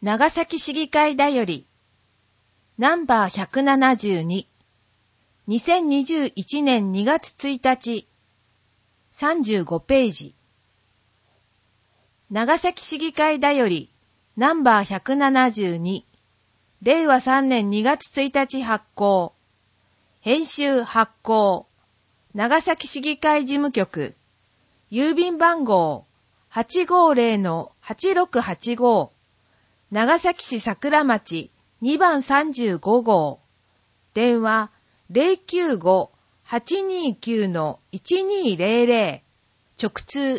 長崎市議会だよりナンバー172 2021年2月1日35ページ。長崎市議会だよりナンバー172令和3年2月1日発行。編集発行。長崎市議会事務局。郵便番号 850-8685。長崎市桜町2番35号。電話 095-829-1200。直通。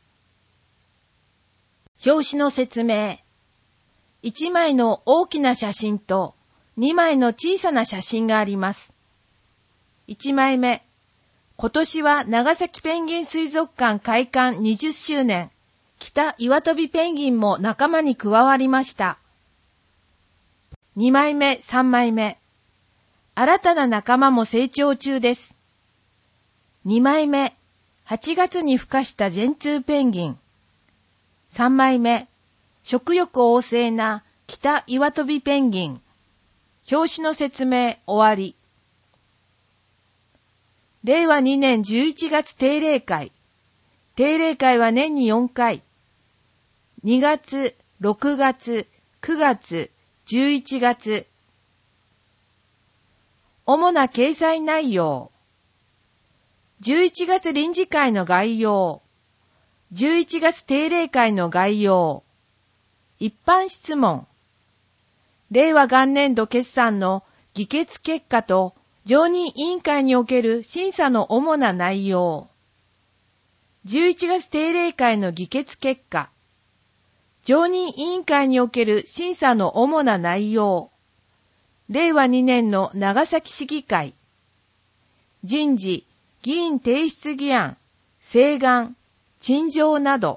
表紙の説明。1枚の大きな写真と2枚の小さな写真があります。1枚目。今年は長崎ペンギン水族館開館20周年。北岩飛ペンギンも仲間に加わりました。2枚目、3枚目。新たな仲間も成長中です。2枚目。8月に孵化したジェンツーペンギン。3枚目。食欲旺盛な北岩飛ペンギン。表紙の説明終わり。令和2年11月定例会。定例会は年に4回。2月、6月、9月、11月。主な掲載内容。11月臨時会の概要。11月定例会の概要。一般質問。令和元年度決算の議決結果と常任委員会における審査の主な内容。11月定例会の議決結果。常任委員会における審査の主な内容。令和2年の長崎市議会。人事、議員提出議案、請願、陳情など。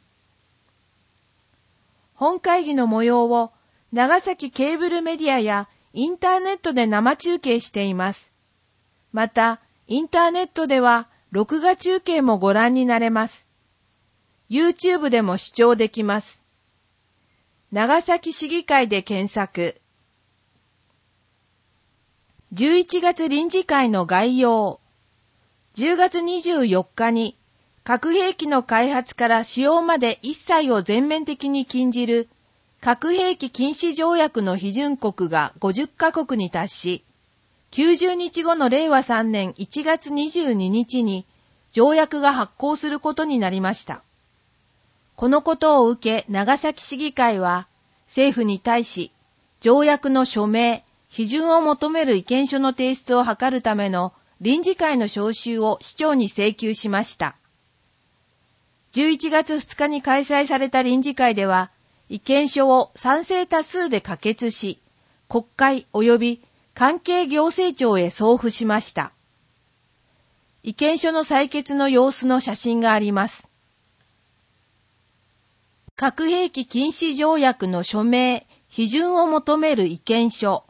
本会議の模様を長崎ケーブルメディアやインターネットで生中継しています。また、インターネットでは録画中継もご覧になれます。YouTube でも視聴できます。長崎市議会で検索。11月臨時会の概要。10月24日に核兵器の開発から使用まで一切を全面的に禁じる核兵器禁止条約の批准国が50カ国に達し、90日後の令和3年1月22日に条約が発効することになりました。このことを受け長崎市議会は政府に対し条約の署名、批准を求める意見書の提出を図るための臨時会の招集を市長に請求しました。11月2日に開催された臨時会では意見書を賛成多数で可決し、国会及び関係行政庁へ送付しました。意見書の採決の様子の写真があります。核兵器禁止条約の署名、批准を求める意見書。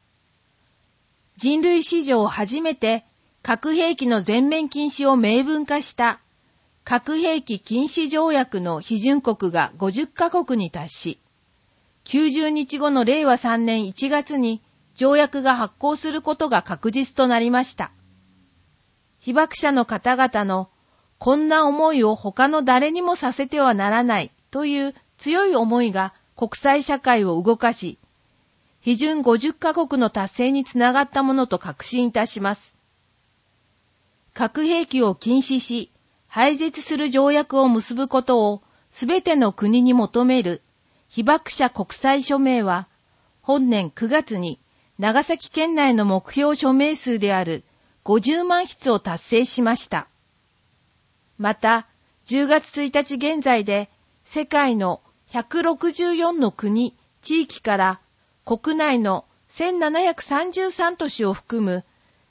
人類史上初めて核兵器の全面禁止を明文化した核兵器禁止条約の批准国が50カ国に達し、90日後の令和3年1月に条約が発効することが確実となりました。被爆者の方々のこんな思いを他の誰にもさせてはならないという強い思いが国際社会を動かし、批准50カ国の達成につながったものと確信いたします。核兵器を禁止し、廃絶する条約を結ぶことをすべての国に求める被爆者国際署名は、本年9月に長崎県内の目標署名数である50万筆を達成しました。また、10月1日現在で世界の164の国、地域から国内の1733都市を含む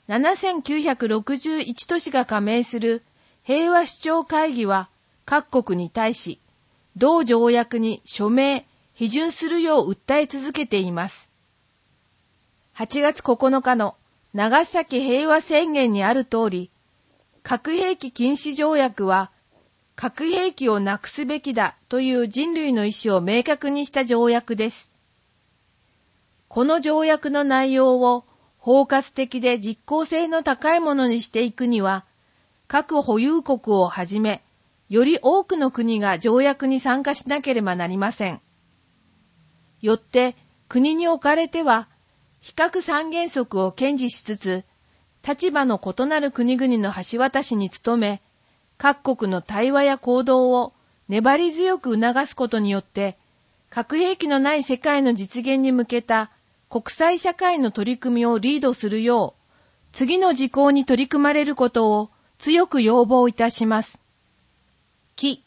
7961都市が加盟する平和首長会議は各国に対し、同条約に署名、批准するよう訴え続けています。8月9日の長崎平和宣言にある通り、核兵器禁止条約は核兵器をなくすべきだという人類の意思を明確にした条約です。この条約の内容を包括的で実効性の高いものにしていくには、各保有国をはじめ、より多くの国が条約に参加しなければなりません。よって、国におかれては、非核三原則を堅持しつつ、立場の異なる国々の橋渡しに努め、各国の対話や行動を粘り強く促すことによって、核兵器のない世界の実現に向けた国際社会の取り組みをリードするよう、次の事項に取り組まれることを強く要望いたします。1、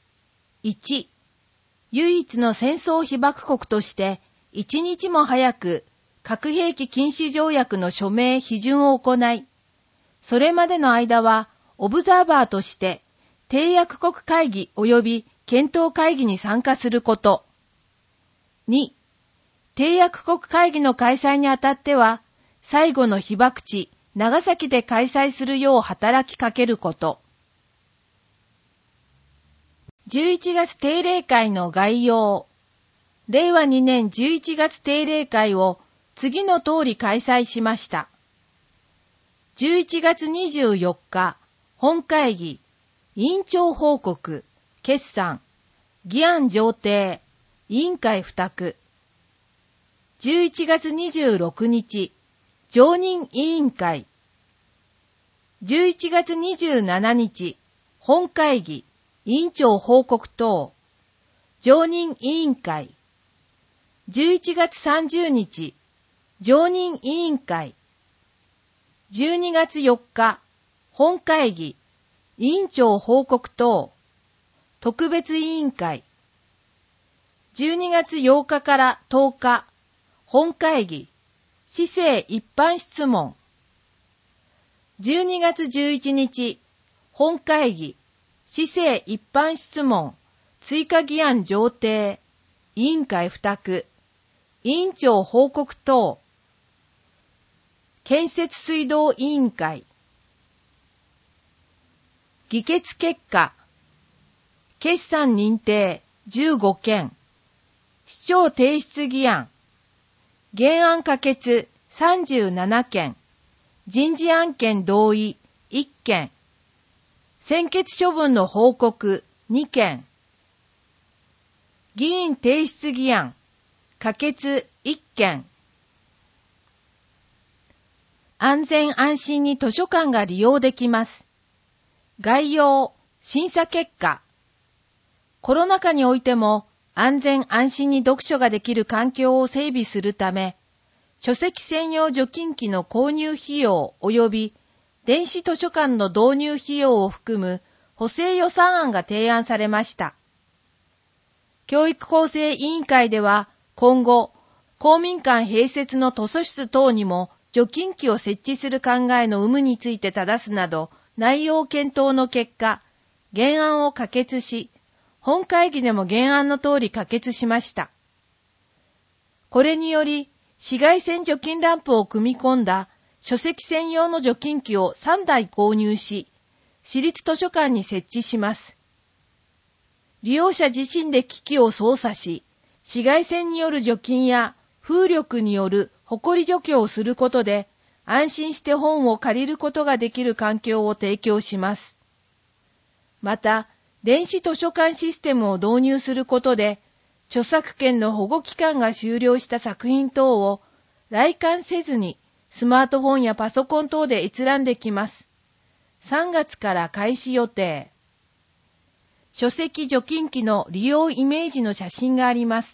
唯一の戦争被爆国として、一日も早く核兵器禁止条約の署名・批准を行い、それまでの間は、オブザーバーとして、締約国会議及び検討会議に参加すること。2、締約国会議の開催にあたっては、最後の被爆地、長崎で開催するよう働きかけること。11月定例会の概要。令和2年11月定例会を次の通り開催しました。11月24日、本会議、委員長報告、決算、議案上呈、委員会付託。11月26日、常任委員会。11月27日、本会議、委員長報告等、常任委員会。11月30日、常任委員会。12月4日、本会議、委員長報告等、特別委員会。12月8日から10日、本会議、市政一般質問。12月11日、本会議、市政一般質問、追加議案上呈、委員会付託、委員長報告等、建設水道委員会。議決結果、決算認定15件、市長提出議案、原案可決37件、人事案件同意1件、専決処分の報告2件、議員提出議案、可決1件。安全安心に図書館が利用できます。概要、審査結果。コロナ禍においても安全安心に読書ができる環境を整備するため、書籍専用除菌機の購入費用及び電子図書館の導入費用を含む補正予算案が提案されました。教育法制委員会では今後、公民館併設の図書室等にも除菌機を設置する考えの有無について正すなど、内容検討の結果、原案を可決し、本会議でも原案の通り可決しました。これにより、紫外線除菌ランプを組み込んだ書籍専用の除菌機を3台購入し、市立図書館に設置します。利用者自身で機器を操作し、紫外線による除菌や風力によるほこり除去をすることで、安心して本を借りることができる環境を提供します。また、電子図書館システムを導入することで、著作権の保護期間が終了した作品等を来館せずにスマートフォンやパソコン等で閲覧できます。3月から開始予定。書籍除菌機の利用イメージの写真があります。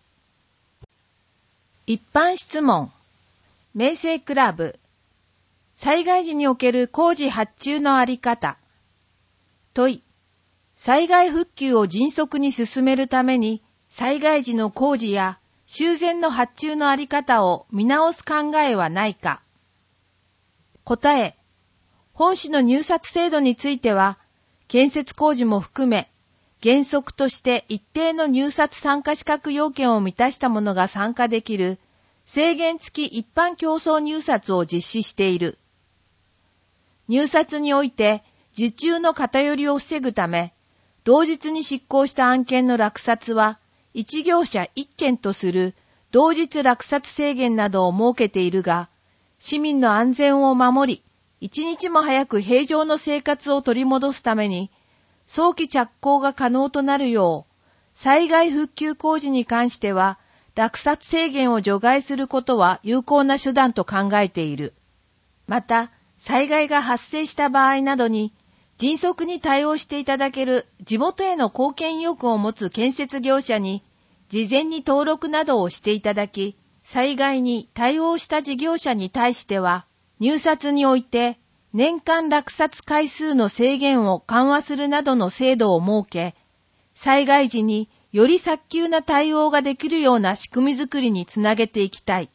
一般質問。明星クラブ。災害時における工事発注のあり方。問い。災害復旧を迅速に進めるために、災害時の工事や修繕の発注のあり方を見直す考えはないか。答え。本市の入札制度については、建設工事も含め、原則として一定の入札参加資格要件を満たした者が参加できる、制限付き一般競争入札を実施している。入札において受注の偏りを防ぐため、 同日に執行した案件の落札は、1業者1件とする同日落札制限などを設けているが、市民の安全を守り、一日も早く平常の生活を取り戻すために、早期着工が可能となるよう、災害復旧工事に関しては、落札制限を除外することは有効な手段と考えている。また、災害が発生した場合などに、迅速に対応していただける地元への貢献意欲を持つ建設業者に、事前に登録などをしていただき、災害に対応した事業者に対しては、入札において年間落札回数の制限を緩和するなどの制度を設け、災害時により早急な対応ができるような仕組みづくりにつなげていきたい。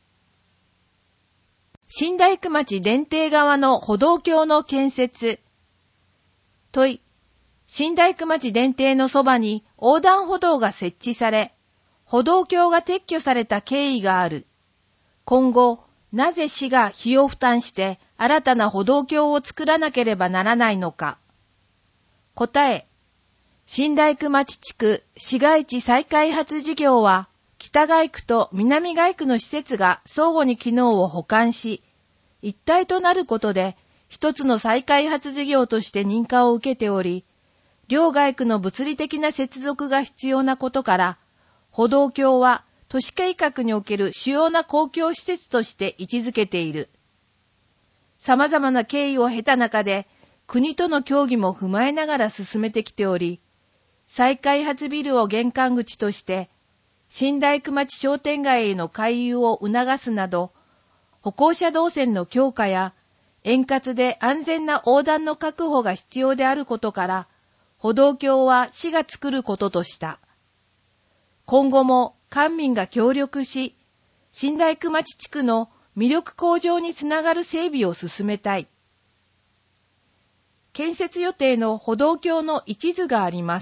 新大工町電停側の歩道橋の建設。問い。新大工町電停のそばに横断歩道が設置され、歩道橋が撤去された経緯がある。今後、なぜ市が費用負担して新たな歩道橋を作らなければならないのか。答え。新大工町地区市街地再開発事業は、北街区と南街区の施設が相互に機能を補完し、一体となることで、一つの再開発事業として認可を受けており、両街区の物理的な接続が必要なことから、歩道橋は都市計画における主要な公共施設として位置づけている。様々な経緯を経た中で、国との協議も踏まえながら進めてきており、再開発ビルを玄関口として、新大工町商店街への回遊を促すなど、歩行者動線の強化や、円滑で安全な横断の確保が必要であることから、歩道橋は市が作ることとした。今後も官民が協力し、新大工町地区の魅力向上につながる整備を進めたい。建設予定の歩道橋の一図があります。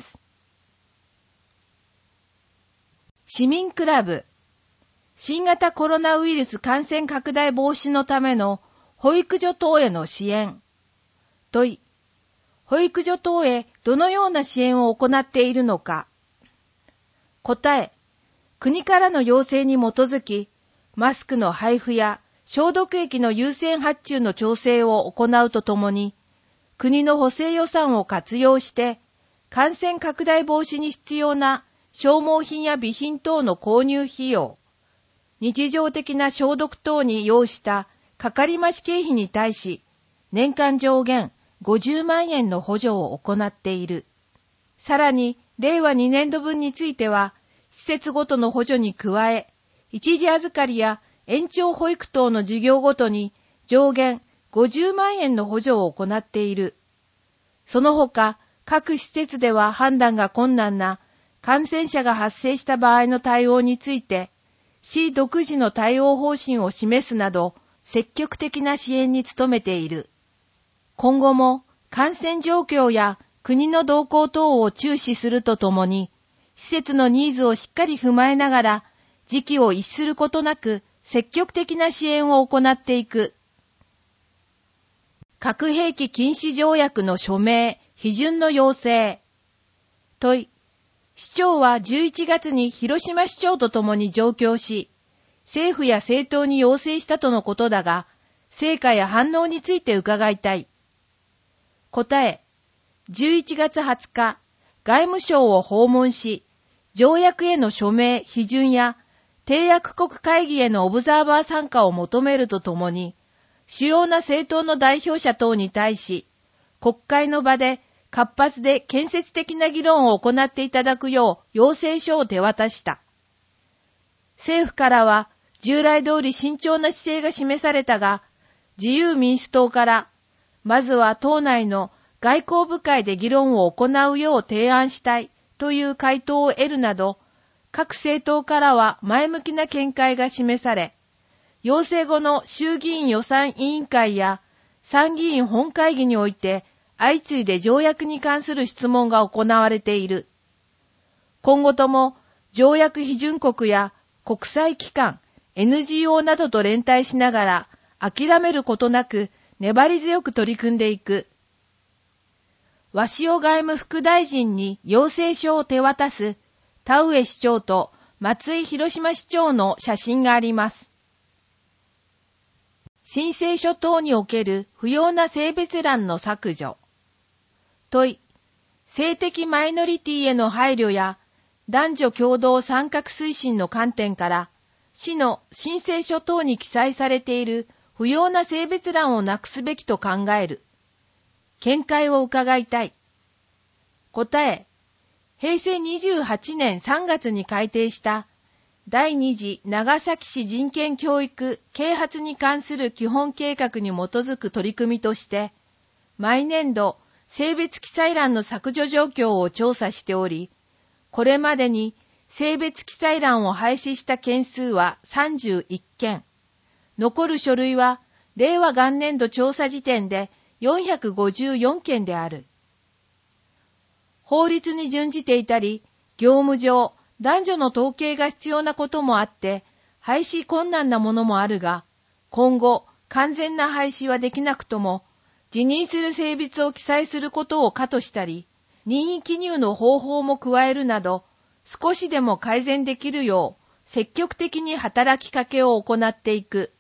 市民クラブ。新型コロナウイルス感染拡大防止のための保育所等への支援。問い。保育所等へどのような支援を行っているのか。答え。国からの要請に基づき、マスクの配布や消毒液の優先発注の調整を行うとともに、国の補正予算を活用して、感染拡大防止に必要な消耗品や備品等の購入費用、日常的な消毒等に要したかかり増し経費に対し、年間上限50万円の補助を行っている。さらに、令和2年度分については、施設ごとの補助に加え、一時預かりや延長保育等の事業ごとに上限50万円の補助を行っている。その他、各施設では判断が困難な感染者が発生した場合の対応について、市独自の対応方針を示すなど、積極的な支援に努めている。今後も感染状況や国の動向等を注視するとともに、施設のニーズをしっかり踏まえながら、時期を逸することなく積極的な支援を行っていく。核兵器禁止条約の署名、批准の要請。問い。市長は11月に広島市長とともに上京し、政府や政党に要請したとのことだが、成果や反応について伺いたい。答え。11月20日、外務省を訪問し、条約への署名、批准や、締約国会議へのオブザーバー参加を求めるとともに、主要な政党の代表者等に対し、国会の場で活発で建設的な議論を行っていただくよう要請書を手渡した。政府からは従来通り慎重な姿勢が示されたが、自由民主党から、まずは党内の外交部会で議論を行うよう提案したいという回答を得るなど、各政党からは前向きな見解が示され、要請後の衆議院予算委員会や参議院本会議において相次いで条約に関する質問が行われている。今後とも条約批准国や国際機関、NGO などと連帯しながら諦めることなく粘り強く取り組んでいく。 鷲尾外務副大臣に要請書を手渡す田上市長と松井広島市長の写真があります。申請書等における不要な性別欄の削除。問い、性的マイノリティへの配慮や男女共同参画推進の観点から、市の申請書等に記載されている不要な性別欄をなくすべきと考える。見解を伺いたい。答え、平成28年3月に改定した第2次長崎市人権教育啓発に関する基本計画に基づく取り組みとして、毎年度性別記載欄の削除状況を調査しており、これまでに性別記載欄を廃止した件数は31件、残る書類は令和元年度調査時点で454件である。法律に準じていたり、業務上、男女の統計が必要なこともあって、廃止困難なものもあるが、今後、完全な廃止はできなくとも、自認する性別を記載することを可としたり、任意記入の方法も加えるなど、少しでも改善できるよう、積極的に働きかけを行っていく。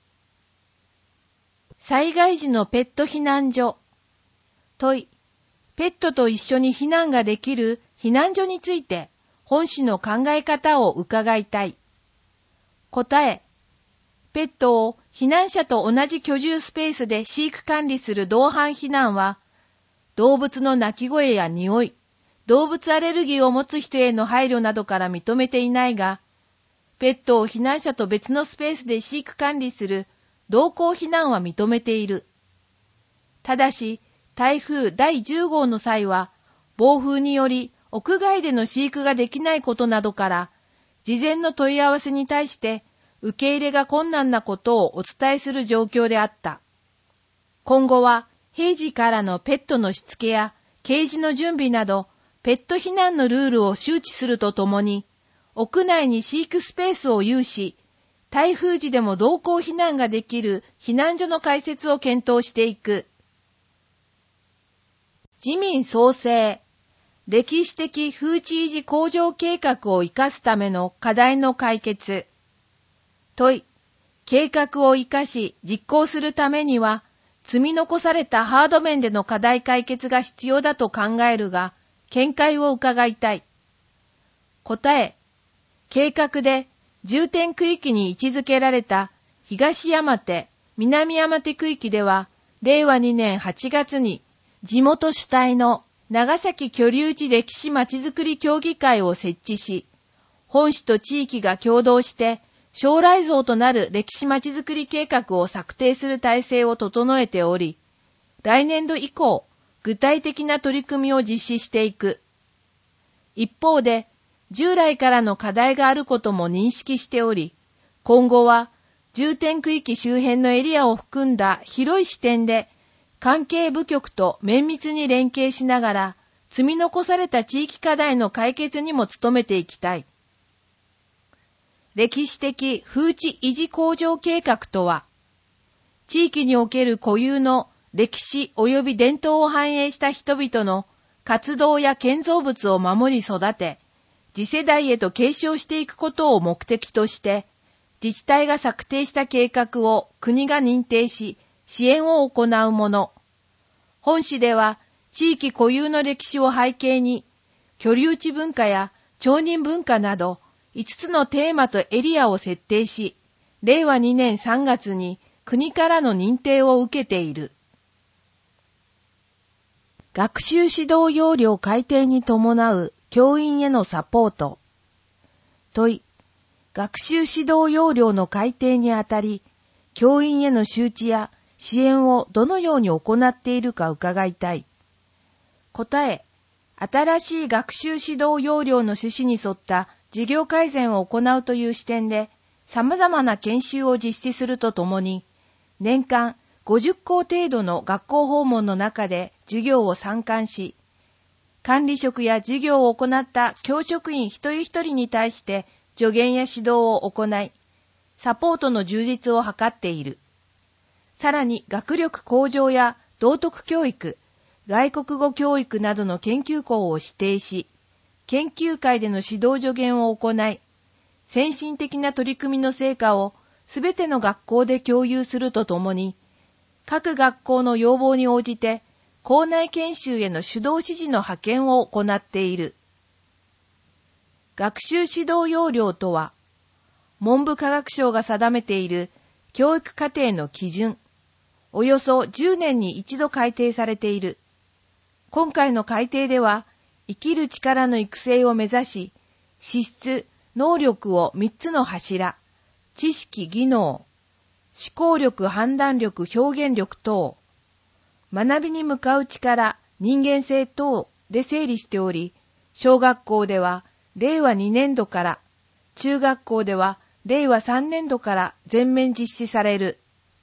災害時のペット避難所。問い、ペットと一緒に避難ができる避難所について、本市の考え方を伺いたい。答え、ペットを避難者と同じ居住スペースで飼育管理する同伴避難は、動物の鳴き声や匂い、動物アレルギーを持つ人への配慮などから認めていないが、ペットを避難者と別のスペースで飼育管理する同行避難は認めている。ただし、台風第10号の際は、暴風により屋外での飼育ができないことなどから、事前の問い合わせに対して受け入れが困難なことをお伝えする状況であった。今後は平時からのペットのしつけやケージの準備など、ペット避難のルールを周知するとともに、屋内に飼育スペースを有し、台風時でも同行避難ができる避難所の開設を検討していく。自民創生、歴史的風致維持向上計画を生かすための課題の解決。問い、計画を生かし実行するためには、積み残されたハード面での課題解決が必要だと考えるが、見解を伺いたい。答え、計画で重点区域に位置づけられた東山手、南山手区域では、令和2年8月に地元主体の長崎居留地歴史まちづくり協議会を設置し、本市と地域が共同して将来像となる歴史まちづくり計画を策定する体制を整えており、来年度以降、具体的な取り組みを実施していく。一方で、従来からの課題があることも認識しており、今後は重点区域周辺のエリアを含んだ広い視点で、関係部局と綿密に連携しながら、積み残された地域課題の解決にも努めていきたい。歴史的風致維持向上計画とは、地域における固有の歴史及び伝統を反映した人々の活動や建造物を守り育て、次世代へと継承していくことを目的として、自治体が策定した計画を国が認定し、支援を行うもの。本市では、地域固有の歴史を背景に、居留地文化や町人文化など、5つのテーマとエリアを設定し、令和2年3月に国からの認定を受けている。学習指導要領改定に伴う教員へのサポート。問い、学習指導要領の改定にあたり、教員への周知や支援をどのように行っているか伺いたい。答え、新しい学習指導要領の趣旨に沿った事業改善を行うという視点で、様々な研修を実施するとともに、年間50校程度の学校訪問の中で授業を参観し、管理職や授業を行った教職員一人一人に対して助言や指導を行い、サポートの充実を図っている。さらに学力向上や道徳教育、 外国語教育などの研究校を指定し、研究会での指導助言を行い、先進的な取り組みの成果をすべての学校で共有するとともに、各学校の要望に応じて、校内研修への主導指示の派遣を行っている。学習指導要領とは、文部科学省が定めている教育課程の基準、およそ10年に一度改定されている。今回の改定では、生きる力の育成を目指し、資質、能力を3つの柱、知識、技能、思考力、判断力、表現力等、学びに向かう力、人間性等で整理しており、小学校では令和2年度から、中学校では令和3年度から全面実施される。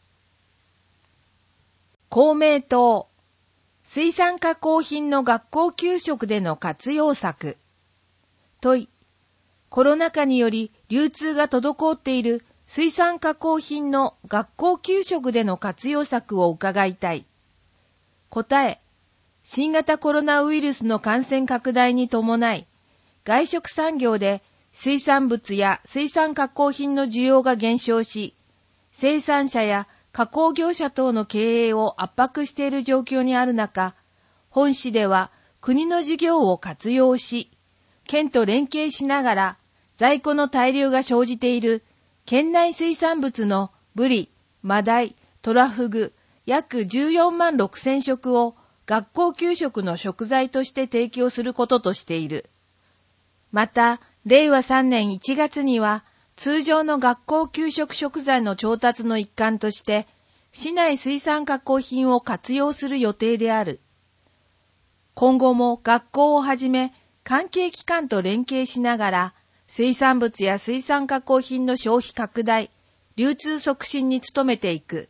公明党、水産加工品の学校給食での活用策。問い、コロナ禍により流通が滞っている水産加工品の学校給食での活用策を伺いたい。答え、新型コロナウイルスの感染拡大に伴い、外食産業で水産物や水産加工品の需要が減少し、生産者や加工業者等の経営を圧迫している状況にある中、本市では国の事業を活用し、県と連携しながら在庫の大量が生じている県内水産物のブリ、マダイ、トラフグ約14万6000食を学校給食の食材として提供することとしている。また、令和3年1月には通常の学校給食食材の調達の一環として、市内水産加工品を活用する予定である。今後も学校をはじめ関係機関と連携しながら、水産物や水産加工品の消費拡大、流通促進に努めていく。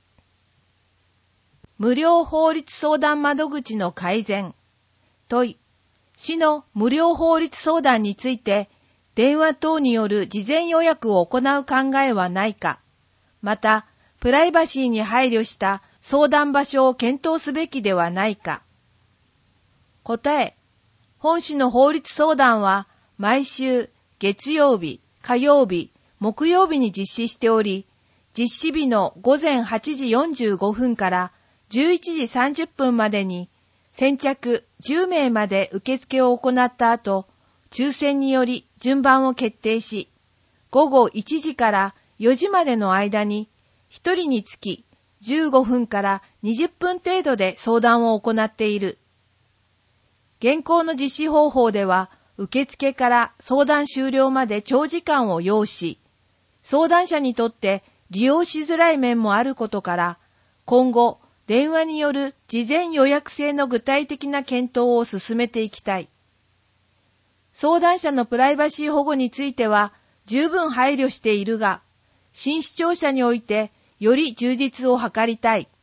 無料法律相談窓口の改善。問い、市の無料法律相談について、電話等による事前予約を行う考えはないか。また、プライバシーに配慮した相談場所を検討すべきではないか。答え、本市の法律相談は毎週月曜日、火曜日、木曜日に実施しており、実施日の午前8時45分から11時30分までに先着10名まで受付を行った後、抽選により順番を決定し、午後1時から4時までの間に1人につき15分から20分程度で相談を行っている。現行の実施方法では、受付から相談終了まで長時間を要し、相談者にとって利用しづらい面もあることから、今後、電話による事前予約制の具体的な検討を進めていきたい。相談者のプライバシー保護については十分配慮しているが、新視聴者においてより充実を図りたい。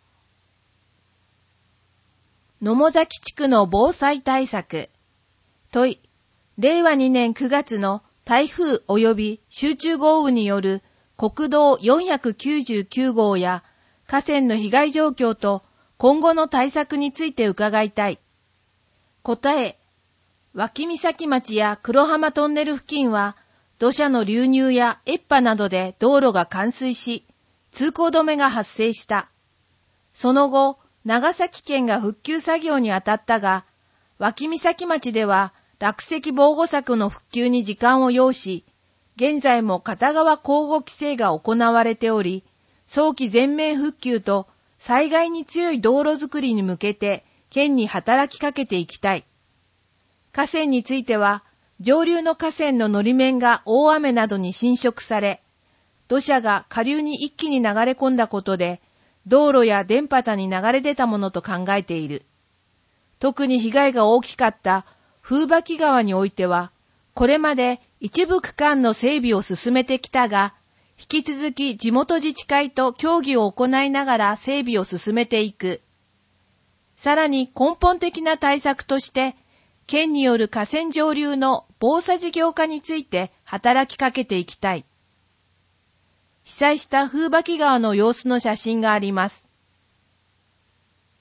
野母崎地区の防災対策。問い、令和2年9月の台風及び集中豪雨による国道499号や河川の被害状況と今後の対策について伺いたい。答え、脇岬町や黒浜トンネル付近は土砂の流入や越波などで道路が冠水し、通行止めが発生した。その後、長崎県が復旧作業に当たったが、脇岬町では落石防護柵の復旧に時間を要し、現在も片側交互規制が行われており、早期全面復旧と災害に強い道路づくりに向けて県に働きかけていきたい。河川については、上流の河川ののり面が大雨などに浸食され、土砂が下流に一気に流れ込んだことで、道路や田畑に流れ出たものと考えている。特に被害が大きかった風巻川においては、これまで一部区間の整備を進めてきたが、引き続き地元自治会と協議を行いながら整備を進めていく。さらに根本的な対策として、県による河川上流の防災事業化について働きかけていきたい。被災した風巻川の様子の写真があります。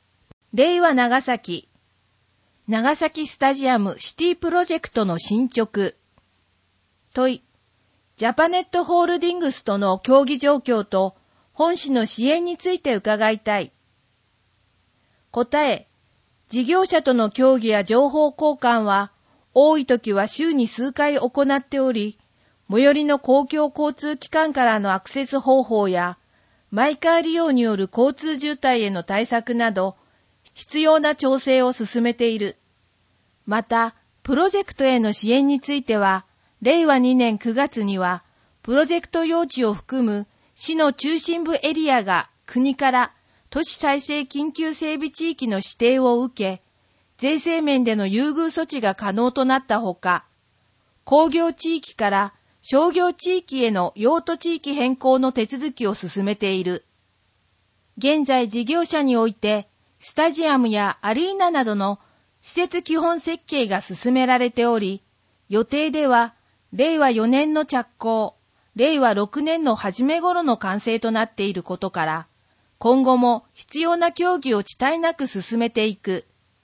令和長崎スタジアムシティプロジェクトの進捗。問い、ジャパネットホールディングスとの協議状況と本市の支援について伺いたい。答え、事業者との協議や情報交換は多い時は週に数回行っており、最寄りの公共交通機関からのアクセス方法やマイカー利用による交通渋滞への対策など必要な調整を進めている。また、プロジェクトへの支援については、令和2年9月には、プロジェクト用地を含む市の中心部エリアが国から都市再生緊急整備地域の指定を受け、税制面での優遇措置が可能となったほか、工業地域から商業地域への用途地域変更の手続きを進めている。現在事業者において、スタジアムやアリーナなどの施設基本設計が進められており、予定では令和4年の着工、令和6年の初め頃の完成となっていることから、今後も必要な協議を遅滞なく進めていく。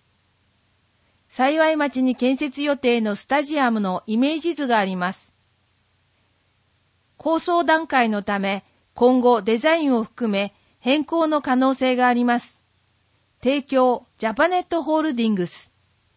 幸町に建設予定のスタジアムのイメージ図があります。構想段階のため、今後デザインを含め変更の可能性があります。提供、ジャパネットホールディングス。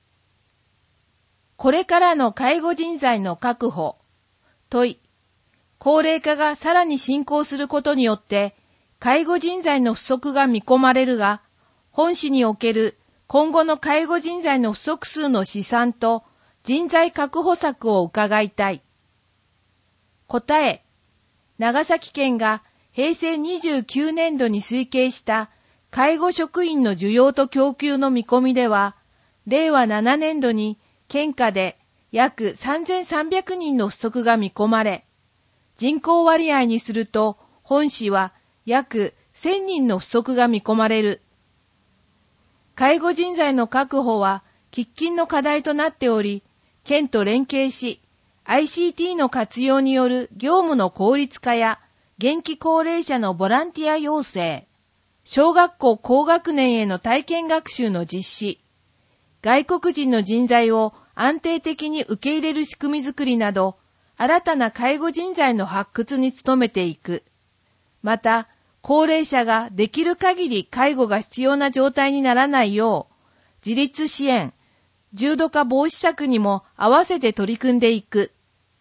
これからの介護人材の確保。問い、高齢化がさらに進行することによって、介護人材の不足が見込まれるが、本市における今後の介護人材の不足数の試算と人材確保策を伺いたい。答え、長崎県が平成29年度に推計した介護職員の需要と供給の見込みでは、令和7年度に県下で約3300人の不足が見込まれ、人口割合にすると本市は約1000人の不足が見込まれる。介護人材の確保は喫緊の課題となっており、県と連携し、ICT の活用による業務の効率化や、現役高齢者のボランティア養成、小学校高学年への体験学習の実施、外国人の人材を安定的に受け入れる仕組みづくりなど、新たな介護人材の発掘に努めていく。また、高齢者ができる限り介護が必要な状態にならないよう、自立支援、重度化防止策にも合わせて取り組んでいく。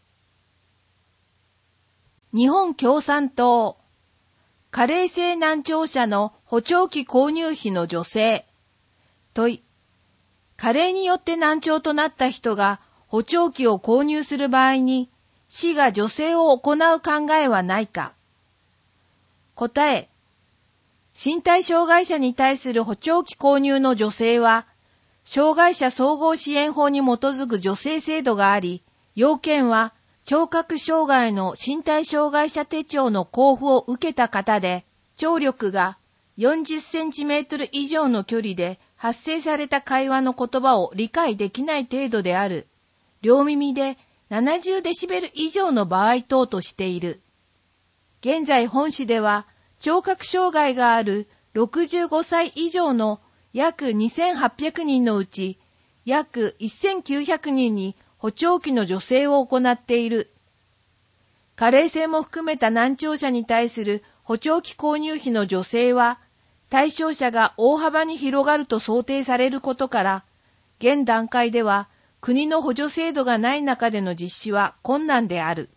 日本共産党、加齢性難聴者の補聴器購入費の助成。問い、加齢によって難聴となった人が補聴器を購入する場合に、市が助成を行う考えはないか。答え、身体障害者に対する補聴器購入の助成は、障害者総合支援法に基づく助成制度があり、要件は聴覚障害の身体障害者手帳の交付を受けた方で、聴力が40センチメートル以上の距離で発生された会話の言葉を理解できない程度である。両耳で70デシベル以上の場合等としている。現在本市では聴覚障害がある65歳以上の約2800人のうち約1900人に補聴器の助成を行っている。加齢性も含めた難聴者に対する補聴器購入費の助成は対象者が大幅に広がると想定されることから、現段階では国の補助制度がない中での実施は困難である。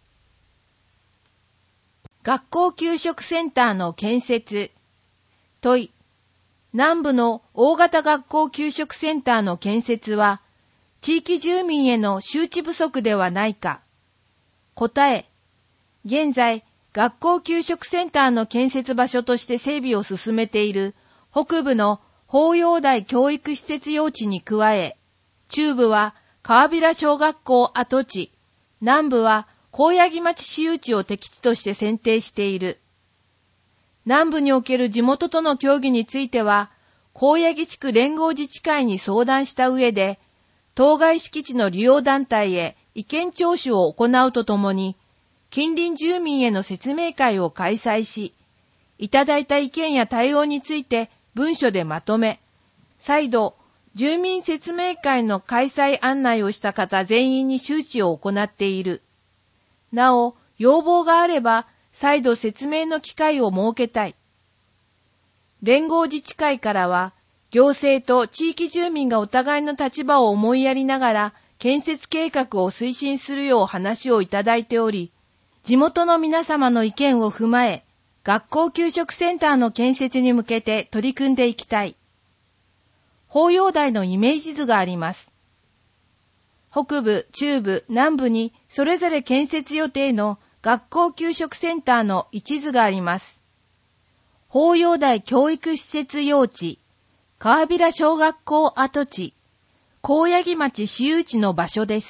学校給食センターの建設。問い、南部の大型学校給食センターの建設は、地域住民への周知不足ではないか。答え、現在、学校給食センターの建設場所として整備を進めている北部の法陽台教育施設用地に加え、中部は川平小学校跡地、南部は高柳町私有地を適地として選定している。南部における地元との協議については、高柳地区連合自治会に相談した上で、当該敷地の利用団体へ意見聴取を行うとともに、近隣住民への説明会を開催し、いただいた意見や対応について文書でまとめ、 再度、住民説明会の開催案内をした方全員に周知を行っている。なお、要望があれば、再度説明の機会を設けたい。連合自治会からは、行政と地域住民がお互いの立場を思いやりながら、建設計画を推進するよう話をいただいており、地元の皆様の意見を踏まえ、学校給食センターの建設に向けて取り組んでいきたい。法要台のイメージ図があります。北部、中部、南部にそれぞれ建設予定の学校給食センターの位置図があります。法要台教育施設用地、川平小学校跡地、高八木町私有地の場所です。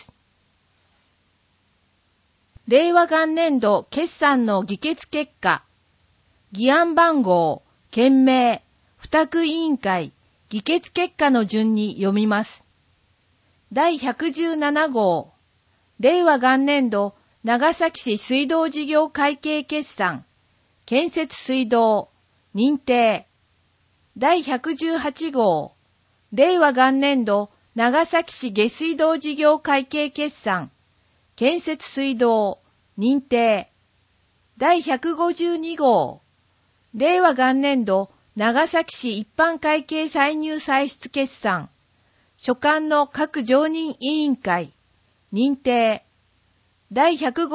令和元年度決算の議決結果、議案番号、件名、付託委員会、議決結果の順に読みます。第117号、令和元年度長崎市水道事業会計決算、建設水道、認定。第118号、令和元年度長崎市下水道事業会計決算、建設水道、認定。第152号、令和元年度長崎市一般会計歳入歳出決算、所管の各常任委員会、認定。第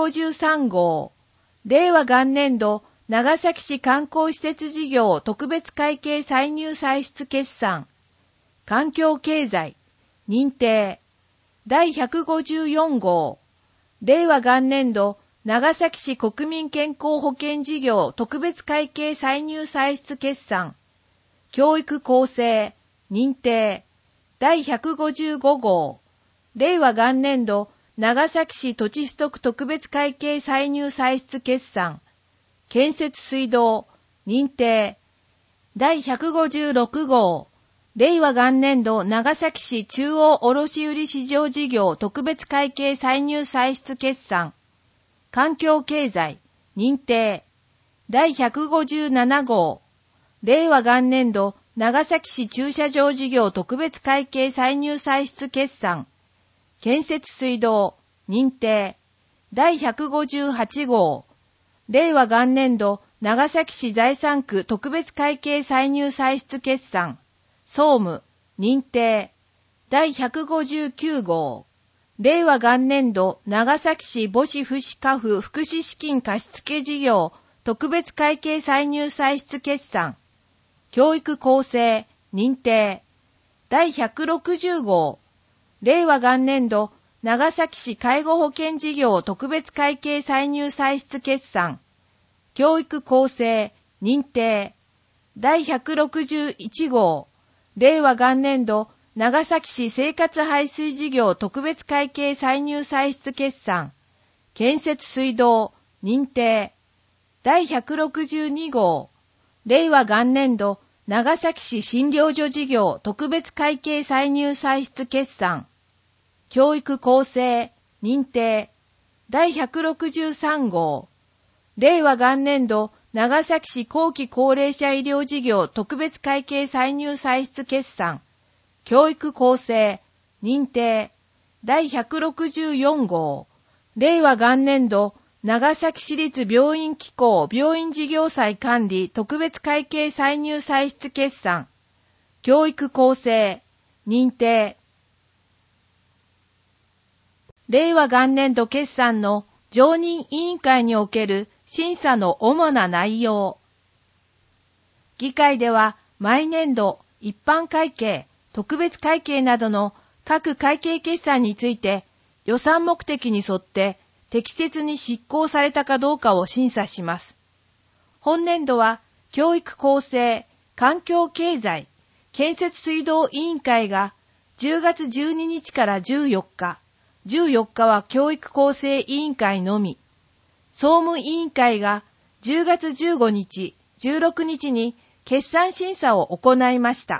153号、令和元年度長崎市観光施設事業特別会計歳入歳出決算、環境経済、認定。第154号、令和元年度長崎市国民健康保険事業特別会計歳入歳出決算、教育構成、認定。第155号、令和元年度長崎市土地取得特別会計歳入歳出決算、建設水道、認定。第156号、令和元年度長崎市中央卸売市場事業特別会計歳入歳出決算、環境経済、認定。第157号、令和元年度長崎市駐車場事業特別会計歳入歳出決算、建設水道、認定。第158号、令和元年度長崎市財産区特別会計歳入歳出決算、総務、認定。第159号、令和元年度長崎市母子福祉家父福祉資金貸付事業特別会計歳入歳出決算、教育構成、認定。第160号、令和元年度長崎市介護保険事業特別会計歳入歳出決算、教育構成、認定。第161号、令和元年度長崎市生活排水事業特別会計歳入歳出決算、建設水道、認定。第162号、令和元年度長崎市診療所事業特別会計歳入歳出決算、教育構成、認定。第163号、令和元年度長崎市後期高齢者医療事業特別会計歳入歳出決算、教育構成、認定。第164号、令和元年度長崎市立病院機構病院事業債管理特別会計歳入歳出決算、教育構成、認定。令和元年度決算の常任委員会における審査の主な内容。議会では毎年度一般会計、特別会計などの各会計決算について予算目的に沿って適切に執行されたかどうかを審査します。本年度は教育構成、環境経済、建設水道委員会が10月12日から14日、14日は教育構成委員会のみ、総務委員会が10月15日、16日に決算審査を行いました。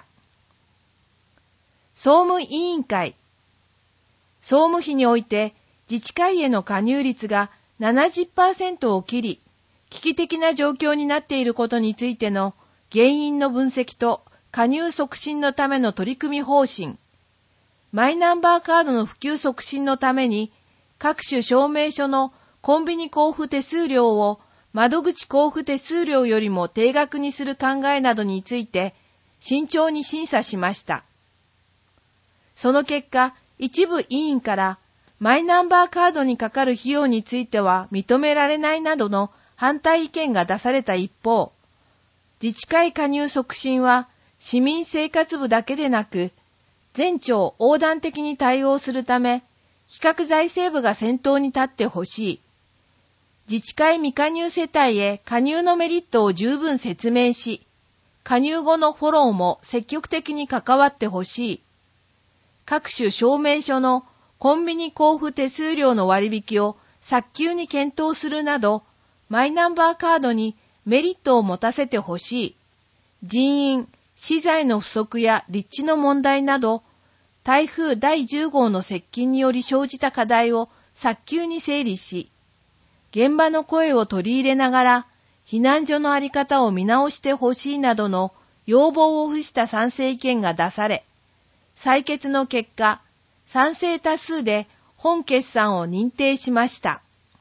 総務委員会。総務費において自治会への加入率が 70% を切り、危機的な状況になっていることについての原因の分析と加入促進のための取り組み方針、マイナンバーカードの普及促進のために、各種証明書のコンビニ交付手数料を窓口交付手数料よりも低額にする考えなどについて慎重に審査しました。その結果、一部委員からマイナンバーカードにかかる費用については認められないなどの反対意見が出された一方、自治会加入促進は市民生活部だけでなく、全庁横断的に対応するため、比較財政部が先頭に立ってほしい。自治会未加入世帯へ加入のメリットを十分説明し、加入後のフォローも積極的に関わってほしい。各種証明書のコンビニ交付手数料の割引を早急に検討するなど、マイナンバーカードにメリットを持たせてほしい。人員、資材の不足や立地の問題など、台風第10号の接近により生じた課題を早急に整理し、現場の声を取り入れながら、避難所のあり方を見直してほしいなどの要望を付した賛成意見が出され、採決の結果、賛成多数で本決算を認定しました。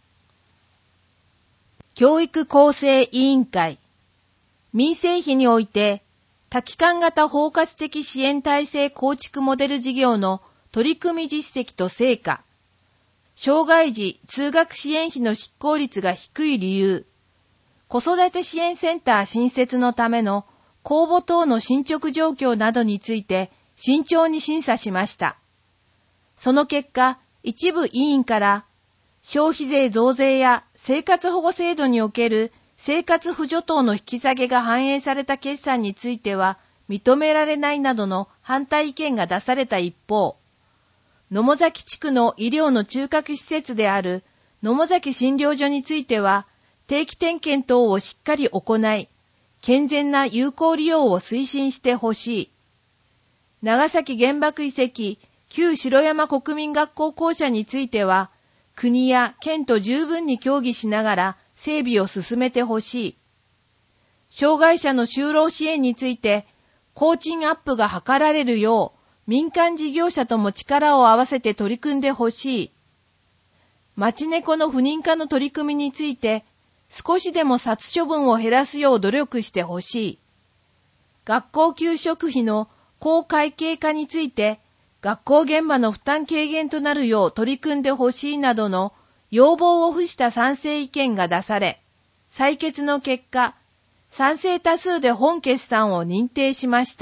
教育構成委員会、民生費において、多機関型包括的支援体制構築モデル事業の取り組み実績と成果、障害児通学支援費の執行率が低い理由、子育て支援センター新設のための公募等の進捗状況などについて慎重に審査しました。その結果、一部委員から消費税増税や生活保護制度における生活扶助等の引き下げが反映された決算については認められないなどの反対意見が出された一方、野母崎地区の医療の中核施設である野母崎診療所については定期点検等をしっかり行い、健全な有効利用を推進してほしい。長崎原爆遺跡旧城山国民学校校舎については、国や県と十分に協議しながら整備を進めてほしい。障害者の就労支援について、工賃アップが図られるよう、民間事業者とも力を合わせて取り組んでほしい。町猫の不認可の取り組みについて、少しでも殺処分を減らすよう努力してほしい。学校給食費の公会計化について、学校現場の負担軽減となるよう取り組んでほしいなどの要望を付した賛成意見が出され、採決の結果、賛成多数で本決算を認定しました。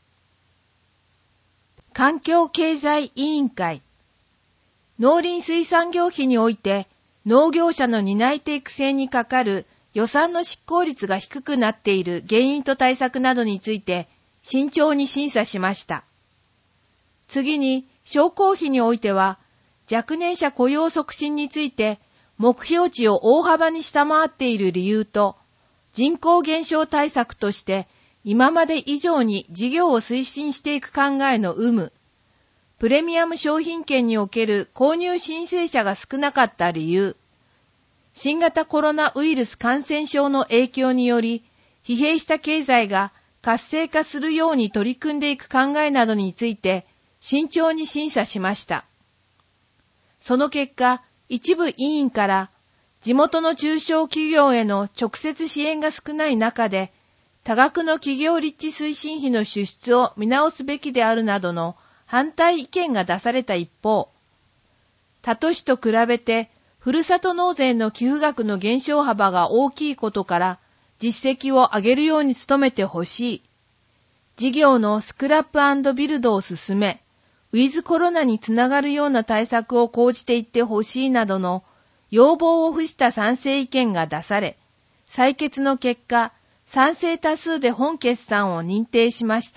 環境経済委員会、農林水産業費において、農業者の担い手育成にかかる予算の執行率が低くなっている原因と対策などについて、慎重に審査しました。次に、商工費においては、若年者雇用促進について、目標値を大幅に下回っている理由と、人口減少対策として、今まで以上に事業を推進していく考えの有無、プレミアム商品券における購入申請者が少なかった理由、新型コロナウイルス感染症の影響により、疲弊した経済が活性化するように取り組んでいく考えなどについて、慎重に審査しました。その結果、一部委員から地元の中小企業への直接支援が少ない中で、多額の企業立地推進費の支出を見直すべきであるなどの反対意見が出された一方、他都市と比べてふるさと納税の寄付額の減少幅が大きいことから、実績を上げるように努めてほしい。事業のスクラップ&ビルドを進め、ウィズコロナにつながるような対策を講じていってほしいなどの要望を付した賛成意見が出され、採決の結果、賛成多数で本決算を認定しました。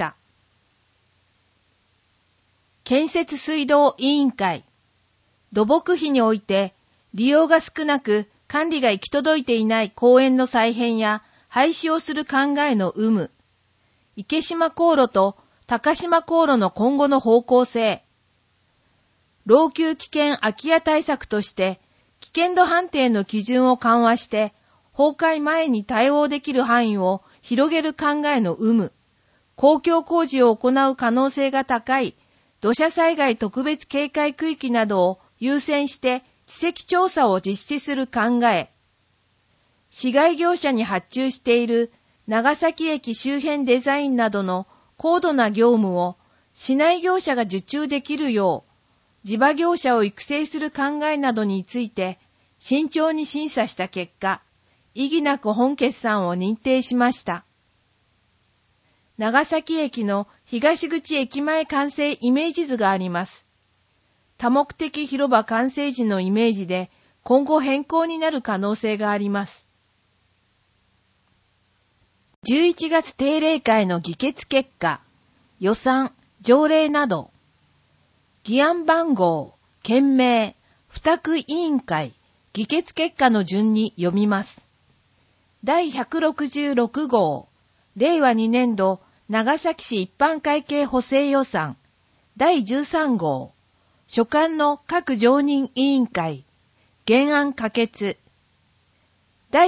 建設水道委員会、土木費において利用が少なく管理が行き届いていない公園の再編や廃止をする考えの有無、池島航路と高島航路の今後の方向性、老朽危険空き家対策として危険度判定の基準を緩和して崩壊前に対応できる範囲を広げる考えの有無、 公共工事を行う可能性が高い土砂災害特別警戒区域などを優先して地籍調査を実施する考え、市街業者に発注している長崎駅周辺デザインなどの高度な業務を市内業者が受注できるよう、地場業者を育成する考えなどについて慎重に審査した結果、異議なく本決算を認定しました。長崎駅の東口駅前完成イメージ図があります。多目的広場完成時のイメージで今後変更になる可能性があります。11月定例会の議決結果、予算、条例など、議案番号、件名、付託委員会、議決結果の順に読みます。第166号、令和2年度長崎市一般会計補正予算、第13号、所管の各常任委員会、原案可決。第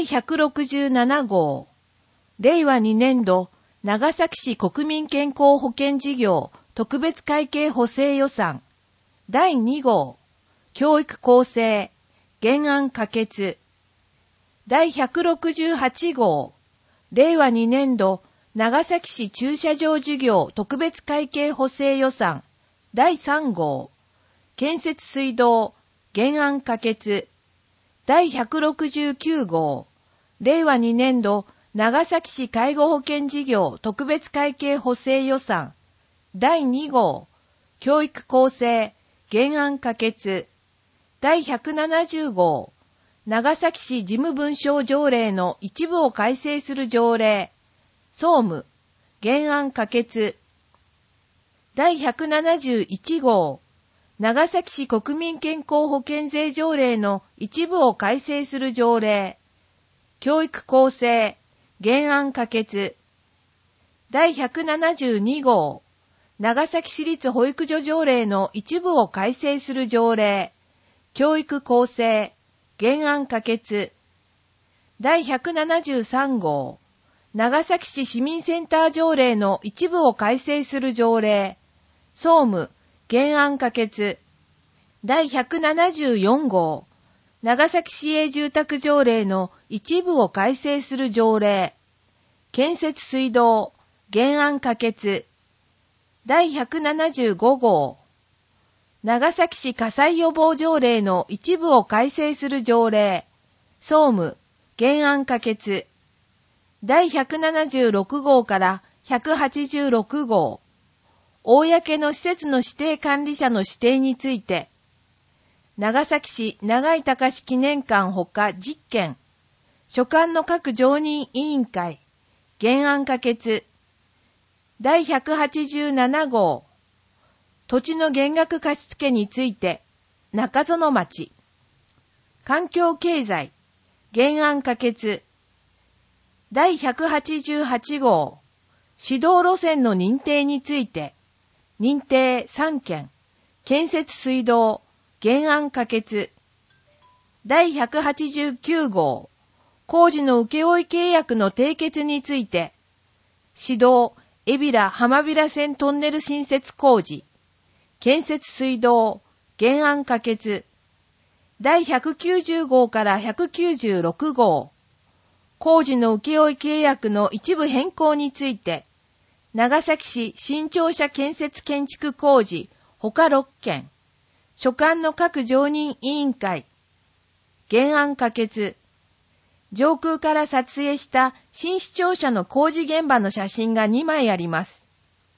167号、令和2年度長崎市国民健康保険事業特別会計補正予算、第2号、教育構成、原案可決。第168号、令和2年度長崎市駐車場事業特別会計補正予算、第3号、建設水道、原案可決。第169号、令和2年度長崎市介護保険事業特別会計補正予算、第2号、教育構成、原案可決。第170号、長崎市事務文書条例の一部を改正する条例、総務、原案可決。第171号、長崎市国民健康保険税条例の一部を改正する条例、教育構成、原案可決。第172号、長崎市立保育所条例の一部を改正する条例、教育構成、原案可決。第173号、長崎市市民センター条例の一部を改正する条例、総務、原案可決。第174号、長崎市営住宅条例の一部を改正する条例、建設水道、原案可決。第175号、長崎市火災予防条例の一部を改正する条例、総務、原案可決。第176号から186号、公の施設の指定管理者の指定について、長崎市長井隆記念館ほか10件、所管の各常任委員会、原案可決。第187号、土地の減額貸付について、中園町、環境経済、原案可決。第188号、指導路線の認定について、認定3件、建設水道、原案可決。第189号、工事の請負契約の締結について、指導、海老名浜比良線トンネル新設工事、建設水道、原案可決。第190号から196号、工事の請負契約の一部変更について、長崎市新庁舎建設建築工事、他6件、所管の各常任委員会、原案可決。上空から撮影した新市庁舎の工事現場の写真が2枚あります。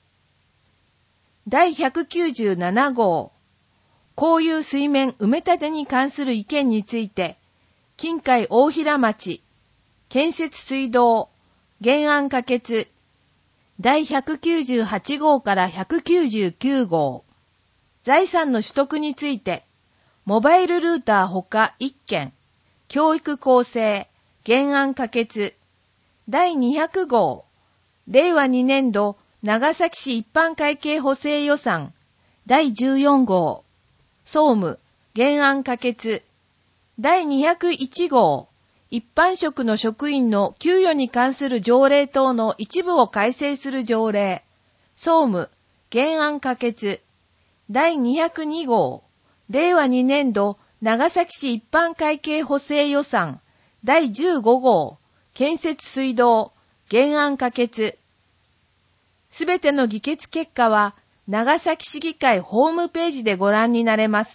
第197号、公有水面埋め立てに関する意見について、近海大平町、建設水道、原案可決。第198号から199号、財産の取得について、モバイルルーターほか1件、教育構成、原案可決。第200号、令和2年度長崎市一般会計補正予算、第14号、総務、原案可決。第201号、 一般職の職員の給与に関する条例等の一部を改正する条例、総務、原案可決、第202号、令和2年度長崎市一般会計補正予算、第15号、建設水道、原案可決。すべての議決結果は、長崎市議会ホームページでご覧になれます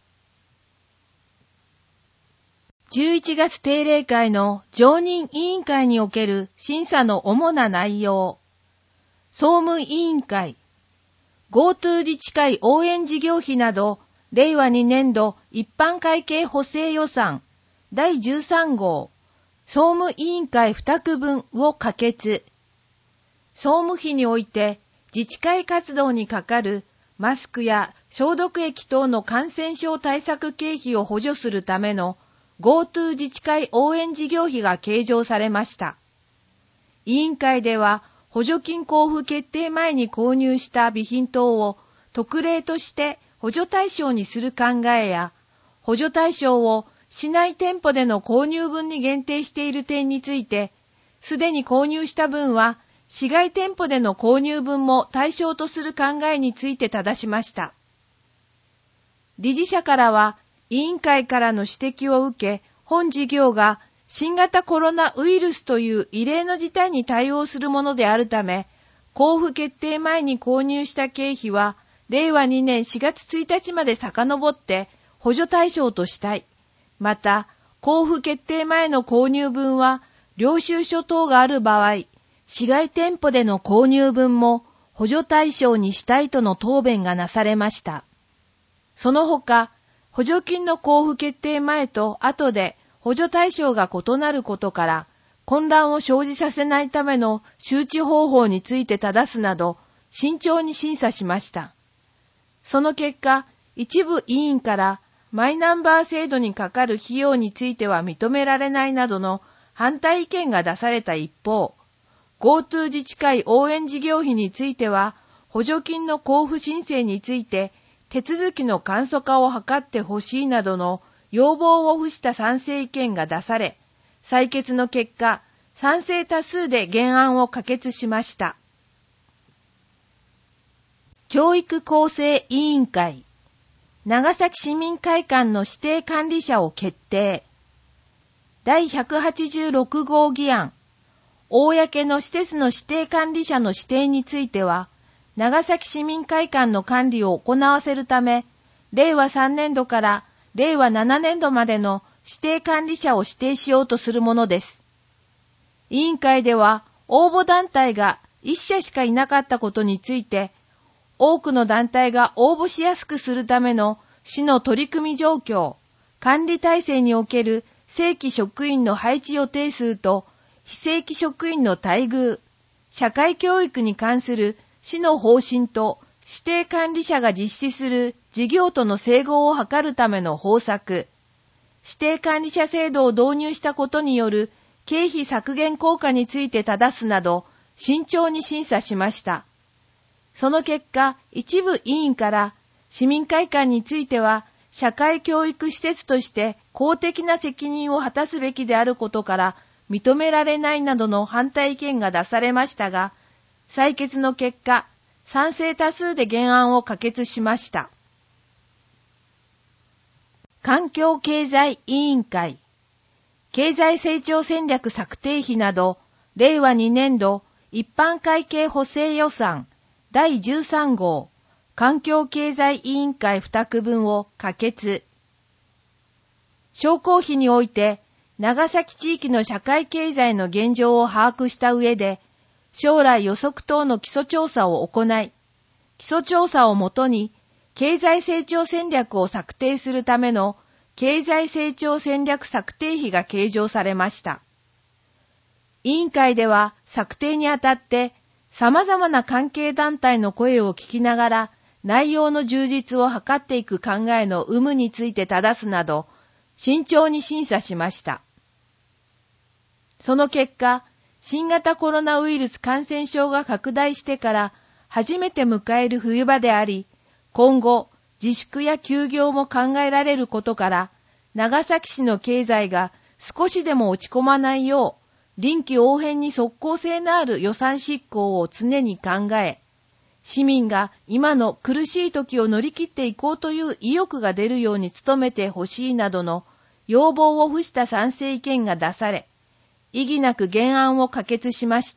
。11月定例会の常任委員会における審査の主な内容。総務委員会、GoTo 自治会応援事業費など、令和2年度一般会計補正予算、第13号、総務委員会付託分を可決。総務費において、自治会活動にかかるマスクや消毒液等の感染症対策経費を補助するための GoTo 自治会応援事業費が計上されました。委員会では補助金交付決定前に購入した備品等を特例として補助対象にする考えや、補助対象を市内店舗での購入分に限定している点について、すでに購入した分は市外店舗での購入分も対象とする考えについて正しました。理事者からは、委員会からの指摘を受け、本事業が新型コロナウイルスという異例の事態に対応するものであるため、交付決定前に購入した経費は、令和2年4月1日まで遡って補助対象としたい。また、交付決定前の購入分は、領収書等がある場合、市外店舗での購入分も補助対象にしたいとの答弁がなされました。その他、補助金の交付決定前と後で補助対象が異なることから、混乱を生じさせないための周知方法について正すなど、慎重に審査しました。その結果、一部委員からマイナンバー制度にかかる費用については認められないなどの反対意見が出された一方、GoTo 自治会応援事業費については、補助金の交付申請について、手続きの簡素化を図ってほしいなどの要望を付した賛成意見が出され、採決の結果、賛成多数で原案を可決しました。教育構成委員会、長崎市民会館の指定管理者を決定。第186号議案、公の施設の指定管理者の指定については、長崎市民会館の管理を行わせるため、令和3年度から令和7年度までの指定管理者を指定しようとするものです。委員会では、応募団体が1社しかいなかったことについて、多くの団体が応募しやすくするための市の取り組み状況、管理体制における正規職員の配置予定数と、非正規職員の待遇、社会教育に関する市の方針と指定管理者が実施する事業との整合を図るための方策、指定管理者制度を導入したことによる経費削減効果について正すなど慎重に審査しました。その結果、一部委員から市民会館については社会教育施設として公的な責任を果たすべきであることから認められないなどの反対意見が出されましたが、採決の結果、賛成多数で原案を可決しました。環境経済委員会、経済成長戦略策定費など、令和2年度一般会計補正予算第13号、環境経済委員会付託分を可決。商工費において、長崎地域の社会経済の現状を把握した上で、将来予測等の基礎調査を行い、基礎調査をもとに経済成長戦略を策定するための経済成長戦略策定費が計上されました。委員会では策定にあたって様々な関係団体の声を聞きながら内容の充実を図っていく考えの有無について正すなど慎重に審査しました。その結果、新型コロナウイルス感染症が拡大してから初めて迎える冬場であり、今後自粛や休業も考えられることから、長崎市の経済が少しでも落ち込まないよう、臨機応変に即効性のある予算執行を常に考え、市民が今の苦しい時を乗り切っていこうという意欲が出るように努めてほしいなどの要望を付した賛成意見が出され、異議なく原案を可決しました。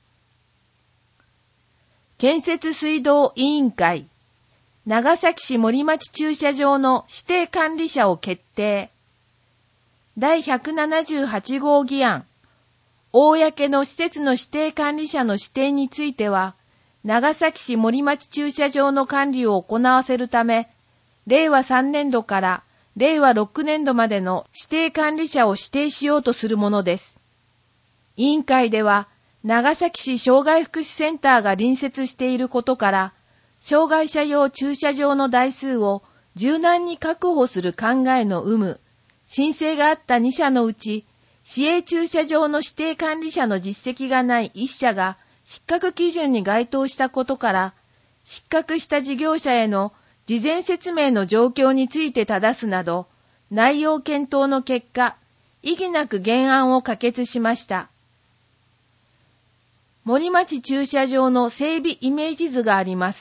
建設水道委員会、長崎市森町駐車場の指定管理者を決定。第178号議案、公の施設の指定管理者の指定については、長崎市森町駐車場の管理を行わせるため、令和3年度から令和6年度までの指定管理者を指定しようとするものです。委員会では、長崎市障害福祉センターが隣接していることから、障害者用駐車場の台数を柔軟に確保する考えの有無、申請があった2社のうち、市営駐車場の指定管理者の実績がない1社が失格基準に該当したことから、失格した事業者への事前説明の状況について正すなど、内容検討の結果、異議なく原案を可決しました。森町駐車場の整備イメージ図があります。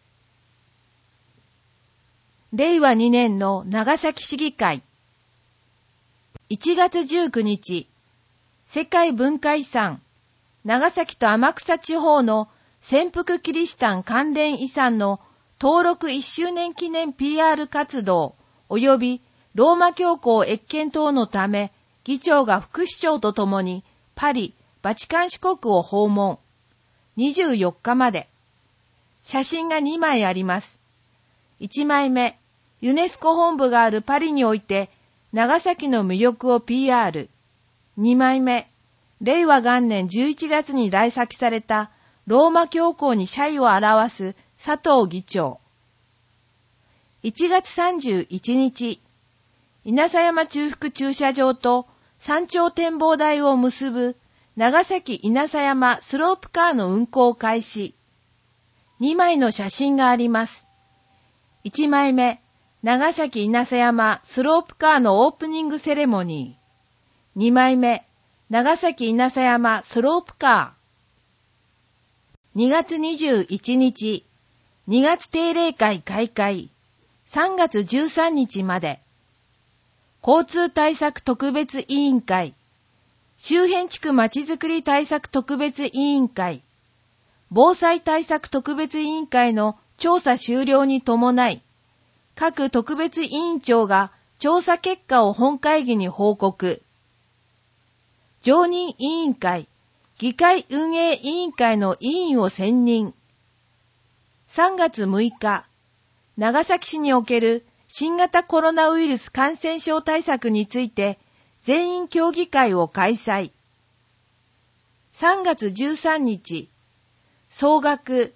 令和2年の長崎市議会。1月19日、世界文化遺産、長崎と天草地方の潜伏キリシタン関連遺産の登録1周年記念 PR 活動及びローマ教皇謁見等のため、議長が副市長とともにパリ、バチカン市国を訪問。24日まで。写真が2枚あります。1枚目、ユネスコ本部があるパリにおいて、長崎の魅力を PR。2枚目、令和元年11月に来崎されたローマ教皇に謝意を表す佐藤議長。1月31日、稲佐山中腹駐車場と山頂展望台を結ぶ長崎稲佐山スロープカーの運行開始。2枚の写真があります。1枚目、長崎稲佐山スロープカーのオープニングセレモニー。2枚目、長崎稲佐山スロープカー。2月21日、2月定例会開会。3月13日まで。交通対策特別委員会。周辺地区まちづくり対策特別委員会、防災対策特別委員会の調査終了に伴い、各特別委員長が調査結果を本会議に報告。常任委員会、議会運営委員会の委員を選任。3月6日、長崎市における新型コロナウイルス感染症対策について、全員協議会を開催。3月13日、総額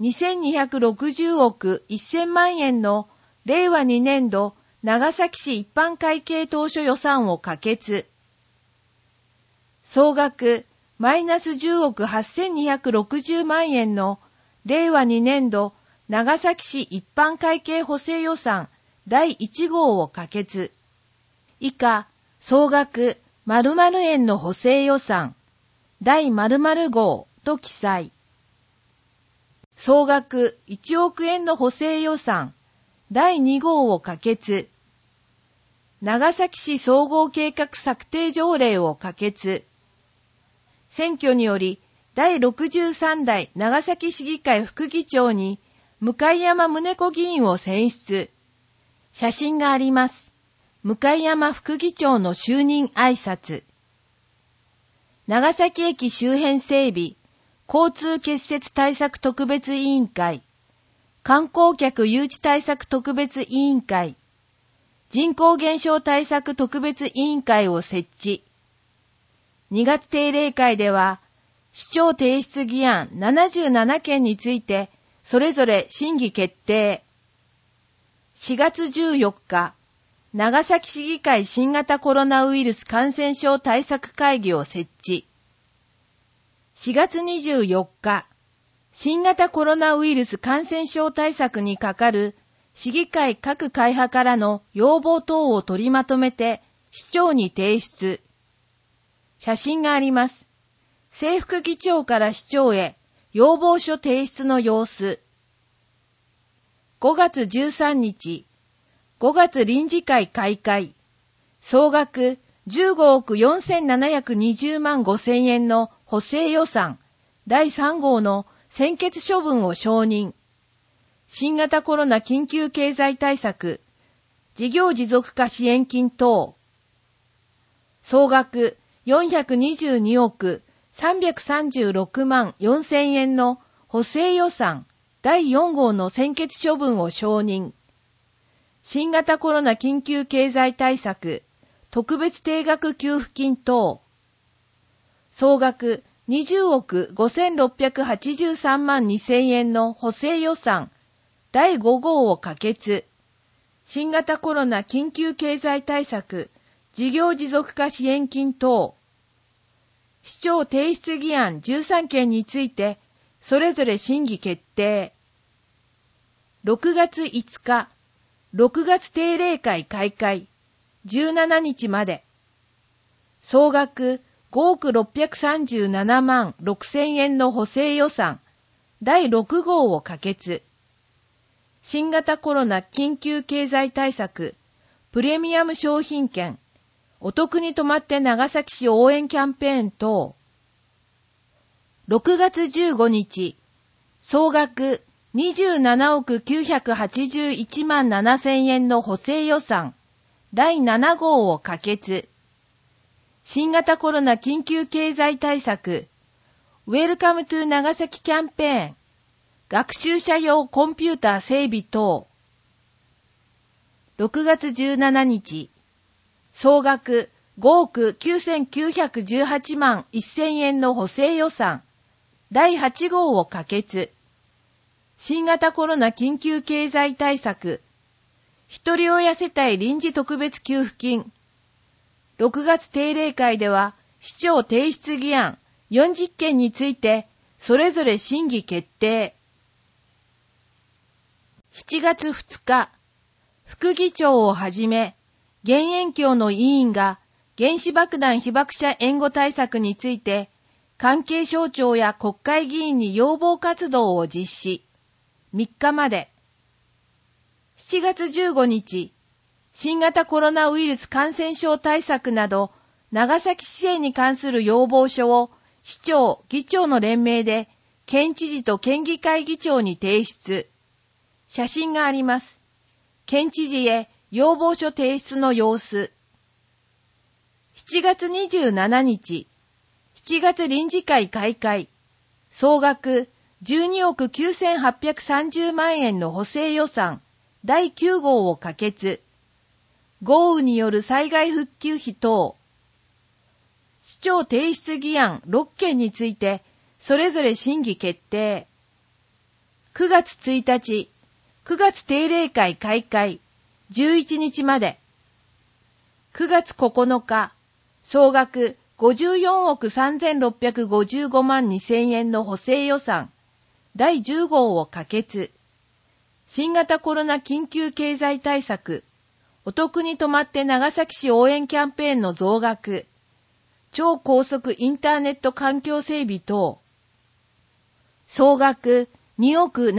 2260億1000万円の令和2年度長崎市一般会計当初予算を可決。総額マイナス10億8260万円の令和2年度長崎市一般会計補正予算第1号を可決。以下、総額〇〇円の補正予算第〇〇号と記載。総額1億円の補正予算第2号を可決。長崎市総合計画策定条例を可決。選挙により第63代長崎市議会副議長に向山宗子議員を選出。写真があります。向山副議長の就任挨拶。長崎駅周辺整備、交通結節対策特別委員会、観光客誘致対策特別委員会、人口減少対策特別委員会を設置。2月定例会では、市長提出議案77件について、それぞれ審議決定。4月14日、長崎市議会新型コロナウイルス感染症対策会議を設置。4月24日、新型コロナウイルス感染症対策に係る市議会各会派からの要望等を取りまとめて市長に提出。写真があります。正副議長から市長へ要望書提出の様子。5月13日、5月臨時会開会。総額15億4720万5千円の補正予算第3号の専決処分を承認。新型コロナ緊急経済対策、事業持続化支援金等。総額422億336万4千円の補正予算第4号の専決処分を承認。新型コロナ緊急経済対策、特別定額給付金等。総額20億5683万2千円の補正予算第5号を可決。新型コロナ緊急経済対策、事業持続化支援金等。市長提出議案13件について、それぞれ審議決定。6月5日、6月定例会開会、17日まで。総額5億637万6千円の補正予算、第6号を可決。新型コロナ緊急経済対策、プレミアム商品券、お得に泊まって長崎市応援キャンペーン等。6月15日、総額27億981万7千円の補正予算、第7号を可決。新型コロナ緊急経済対策、ウェルカムトゥ長崎キャンペーン、学習者用コンピューター整備等。6月17日、総額5億9918万1000円の補正予算、第8号を可決。新型コロナ緊急経済対策、一人親世帯臨時特別給付金。6月定例会では、市長提出議案40件について、それぞれ審議決定。7月2日、副議長をはじめ、現延協の委員が原子爆弾被爆者援護対策について、関係省庁や国会議員に要望活動を実施。3日まで。7月15日、新型コロナウイルス感染症対策など、長崎市政に関する要望書を市長、議長の連名で、県知事と県議会議長に提出。写真があります。県知事へ要望書提出の様子。7月27日、7月臨時会開会。総額12億9830万円の補正予算第9号を可決。豪雨による災害復旧費等。市長提出議案6件について、それぞれ審議決定。9月1日、9月定例会開会、11日まで。9月9日、総額54億3655万2000円の補正予算、第10号を可決。新型コロナ緊急経済対策、お得に泊まって長崎市応援キャンペーンの増額、超高速インターネット環境整備等。総額2億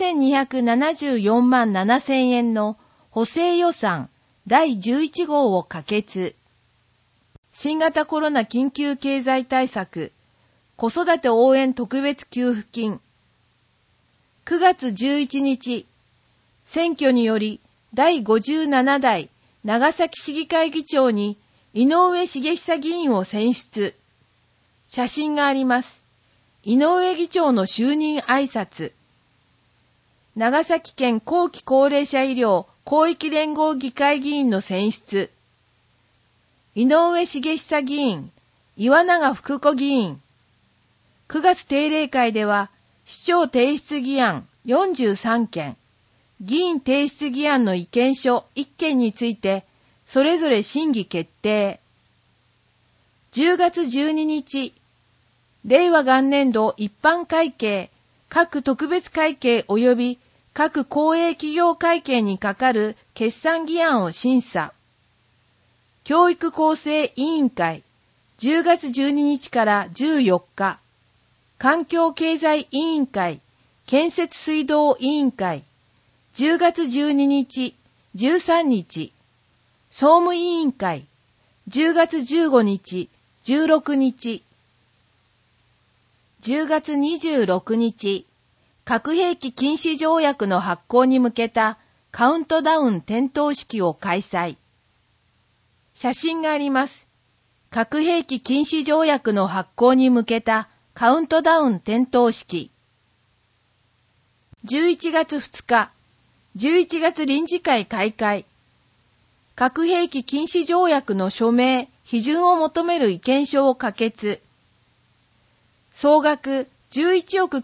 7274万7000円の補正予算第11号を可決。新型コロナ緊急経済対策、子育て応援特別給付金。9月11日、選挙により第57代長崎市議会議長に井上茂久議員を選出。写真があります。井上議長の就任挨拶。長崎県後期高齢者医療広域連合議会議員の選出。井上茂久議員、岩永福子議員。9月定例会では、市長提出議案43件、議員提出議案の意見書1件について、それぞれ審議決定。10月12日、令和元年度一般会計、各特別会計及び各公営企業会計に係る決算議案を審査。 教育構成委員会10月12日から14日、環境経済委員会建設水道委員会10月12日、13日、総務委員会10月15日、16日、10月26日、核兵器禁止条約の発効に向けたカウントダウン点灯式を開催。写真があります。核兵器禁止条約の発効に向けたカウントダウン点灯式。11月2日、11月臨時会開会。核兵器禁止条約の署名、批准を求める意見書を可決。総額11億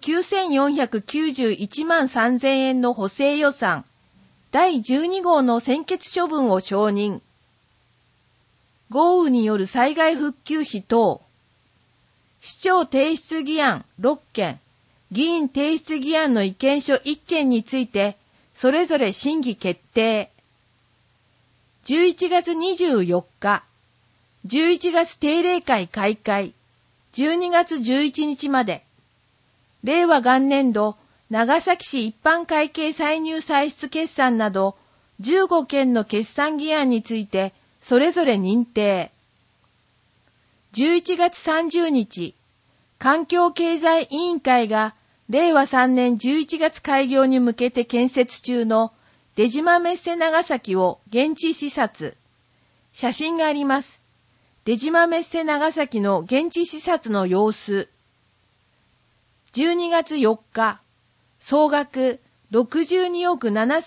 9491万3000円の補正予算、第12号の専決処分を承認。豪雨による災害復旧費等。市長提出議案6件、議員提出議案の意見書1件について、それぞれ審議決定。11月24日、11月定例会開会、12月11日まで。令和元年度、長崎市一般会計歳入歳出決算など、15件の決算議案について、それぞれ認定。11月30日、環境経済委員会が、令和3年11月開業に向けて建設中の出島メッセ長崎を現地視察。写真があります。出島メッセ長崎の現地視察の様子。12月4日、総額62億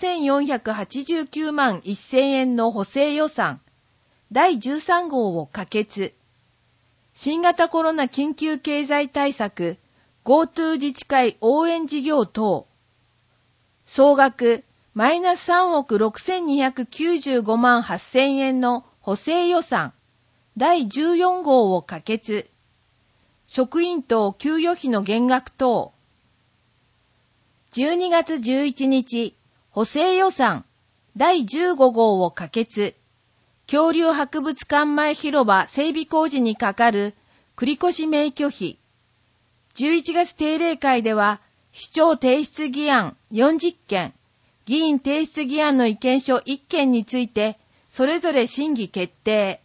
7489万1000円の補正予算、第13号を可決。新型コロナ緊急経済対策、GoTo 自治会応援事業等。総額マイナス3億6295万8000円の補正予算、第14号を可決。職員等給与費の減額等。12月11日、補正予算、第15号を可決。恐竜博物館前広場整備工事にかかる繰越免許費。11月定例会では、市長提出議案40件、議員提出議案の意見書1件について、それぞれ審議決定。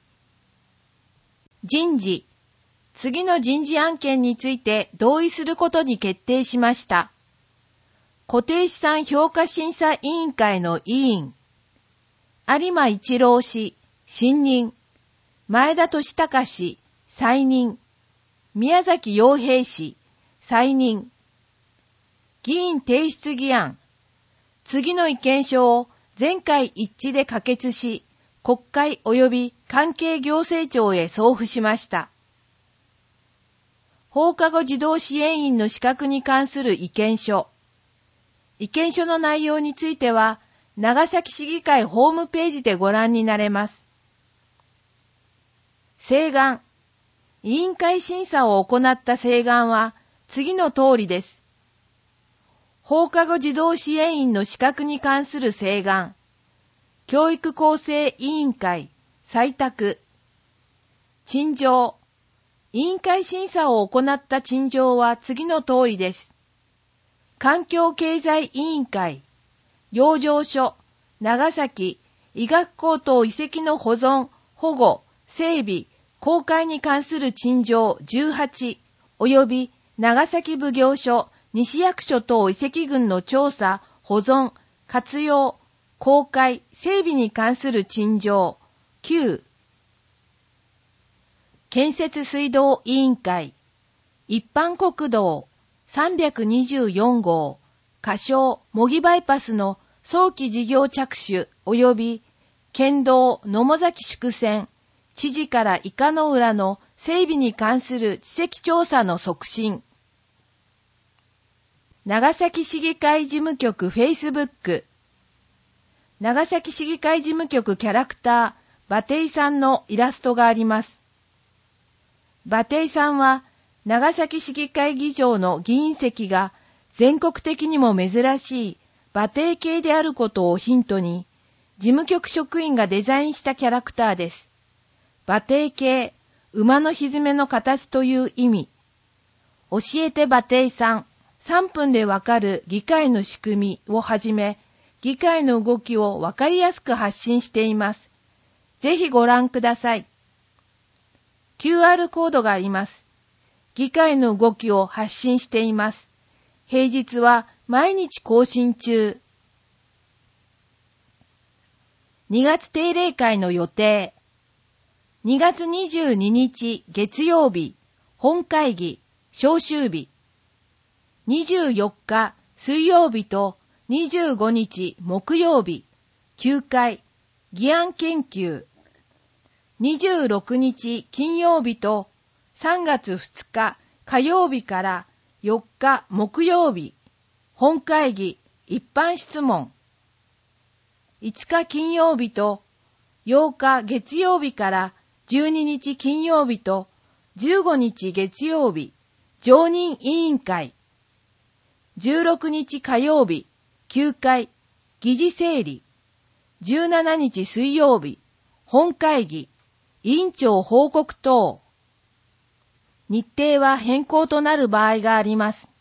人事。次の人事案件について同意することに決定しました。固定資産評価審査委員会の委員。有馬一郎氏、新任。前田利隆氏、再任。宮崎洋平氏、再任。議員提出議案。次の意見書を全会一致で可決し、国会及び関係行政庁へ送付しました。放課後児童支援員の資格に関する意見書。意見書の内容については、長崎市議会ホームページでご覧になれます。請願。委員会審査を行った請願は次の通りです。放課後児童支援員の資格に関する請願。教育構成委員会採択。陳情。委員会審査を行った陳情は次の通りです。環境経済委員会、養生所、長崎、医学高等遺跡の保存、保護、整備、公開に関する陳情18、及び長崎奉行所、西役所等遺跡群の調査、保存、活用、公開、整備に関する陳情9、建設水道委員会、一般国道324号、仮称模擬バイパスの早期事業着手及び県道野母崎宿線、知事から伊香の浦の整備に関する地籍調査の促進。長崎市議会事務局フェイスブック。長崎市議会事務局キャラクター、馬蹄さんのイラストがあります。馬蹄さんは、長崎市議会議場の議員席が全国的にも珍しい馬蹄形であることをヒントに、 事務局職員がデザインしたキャラクターです。馬蹄形、馬のひづめの形という意味。教えて馬蹄さん、3分でわかる議会の仕組みをはじめ、議会の動きをわかりやすく発信しています。ぜひご覧ください。QR コードがあります。議会の動きを発信しています。平日は毎日更新中。2月定例会の予定。2月22日月曜日、本会議、召集日。24日水曜日と25日木曜日、休会、議案研究。26日金曜日と3月2日火曜日から4日木曜日、本会議、一般質問。5日金曜日と8日月曜日から12日金曜日と15日月曜日、常任委員会。16日火曜日、休会、議事整理。17日水曜日、本会議、委員長報告等。日程は変更となる場合があります。